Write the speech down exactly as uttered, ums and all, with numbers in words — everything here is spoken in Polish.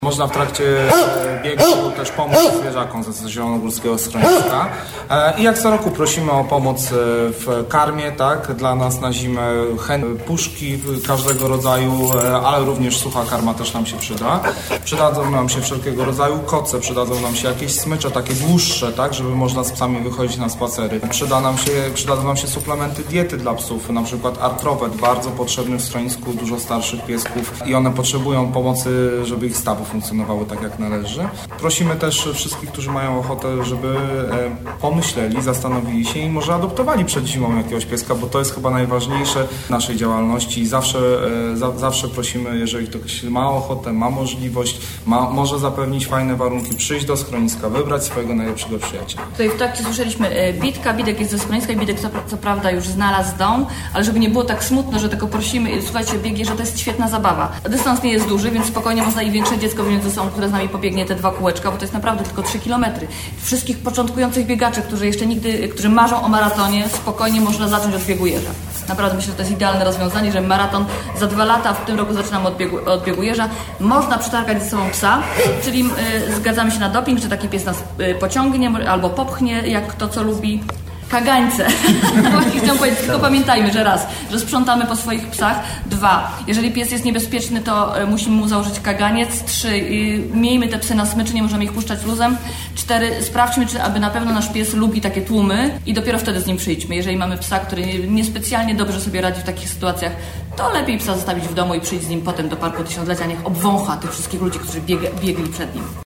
Można w trakcie biegu też pomóc zwierzakom ze Zielonogórskiego Schroniska. I jak co roku prosimy o pomoc w karmie, tak? Dla nas na zimę puszki każdego rodzaju, ale również sucha karma też nam się przyda. Przydadzą nam się wszelkiego rodzaju koce, przydadzą nam się jakieś smycze, takie dłuższe, tak? Żeby można z psami wychodzić na spacery. Przyda nam się, przydadzą nam się suplementy diety dla psów, na przykład artrowet, bardzo potrzebny w schronisku, dużo starszych piesków i one potrzebują pomocy, żeby ich stawy funkcjonowały tak jak należy. Prosimy też wszystkich, którzy mają ochotę, żeby pomyśleli, zastanowili się i może adoptowali przed zimą jakiegoś pieska, bo to jest chyba najważniejsze w naszej działalności i zawsze, za, zawsze prosimy, jeżeli ktoś ma ochotę, ma możliwość, ma, może zapewnić fajne warunki, przyjść do schroniska, wybrać swojego najlepszego przyjaciela. Tutaj w trakcie słyszeliśmy Bitka, Bidek jest ze schroniska i Bidek co, co prawda już znalazł dom, ale żeby nie było tak smutno, że tylko prosimy, słuchajcie, biegnie, że to jest świetna zabawa. Dystans nie jest duży, więc spokojnie można i większe dziecko wziąć ze sobą, które z nami pobiegnie te dwa kółeczka, bo to jest naprawdę tylko trzy kilometry. Wszystkich początkujących biegaczy, którzy jeszcze nigdy, którzy marzą o maratonie, spokojnie można zacząć od biegu jeża. Naprawdę myślę, że to jest idealne rozwiązanie, że maraton za dwa lata, w tym roku zaczynamy od biegu, od biegu jeża. Można przetargać ze sobą psa, czyli y, zgadzamy się na doping, że taki pies nas y, pociągnie albo popchnie, jak kto co lubi. Kagańce. Właśnie chciałam powiedzieć, tylko pamiętajmy, że raz, że sprzątamy po swoich psach. Dwa, jeżeli pies jest niebezpieczny, to musimy mu założyć kaganiec. Trzy, miejmy te psy na smyczy, nie możemy ich puszczać luzem. Cztery, sprawdźmy, czy aby na pewno nasz pies lubi takie tłumy i dopiero wtedy z nim przyjdźmy. Jeżeli mamy psa, który niespecjalnie dobrze sobie radzi w takich sytuacjach, to lepiej psa zostawić w domu i przyjść z nim potem do Parku Tysiąclecia, niech obwącha tych wszystkich ludzi, którzy bieg- biegli przed nim.